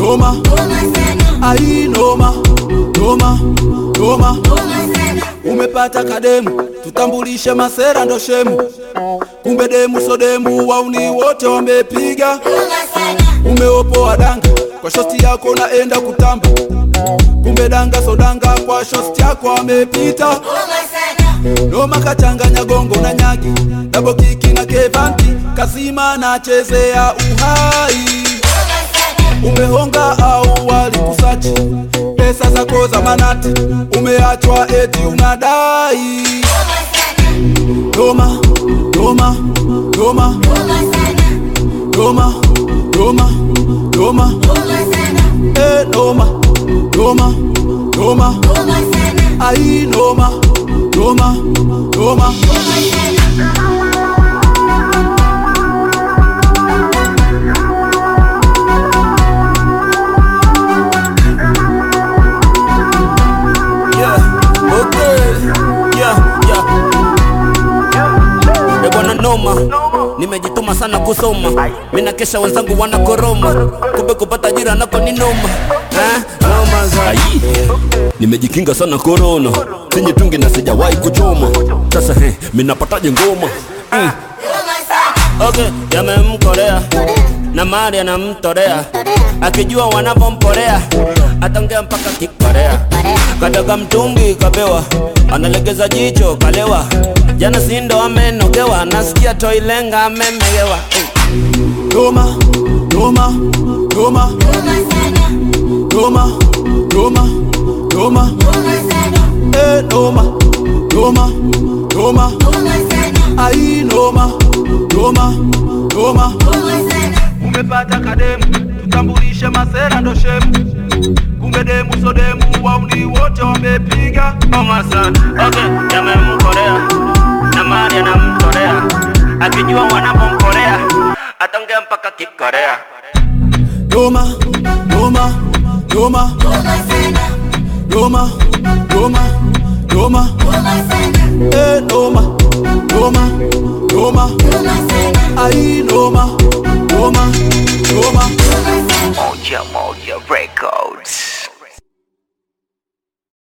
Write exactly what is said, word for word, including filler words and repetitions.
noma, ai noma, noma, noma. Umepata kademu, tutambulishe masera ndo shemu. Kumbe demu so demu, wauni wote wamepiga. Umeopoa danga, kwa shosti yako naenda kutamba. Kumbe danga so danga, kwa shosti yako wamepita. Noma kachanganya gongo na nyagi, double kiki na kevanti, kazima na chezea uhai. Umehonga au wali kusachi, pesa zako za manati, umeachwa eti unadai. Noma, noma, noma, noma, noma, noma, eh noma, noma, noma, ai noma, noma, noma. Noma, nimejituma sana kusoma, mina kesha wenzangu wana koroma, kumbe kupata jira nako ni noma. Eh, noma zaidi. Nimejikinga sana corona, sinye tungi na sijawahi kuchoma. Sasa he, mina pataje ngoma. Mm. Okay, yamemkorea na mali anamtorea, akijua wanavomporea atongea mpaka kikorea. Kataka mtungi kapewa, analegeza jicho kalewa. Jana sindo amenogewa, nasikia toilenga amemegewa. Noma, noma, noma, noma, noma, noma, eh noma, noma, noma, ai noma, noma, noma. Umepata kademu, tutambulishe masera ndo shemu. Kumbe demu so demu, wauni wote wamepiga. Noma sana, okay, yamemkorea na mali anamtorea, akijua wanavomkorea atongea mpaka kikorea. Noma, noma, noma, noma, noma, noma, eh noma, noma, noma, ai noma, noma, noma. Moja Moja Records.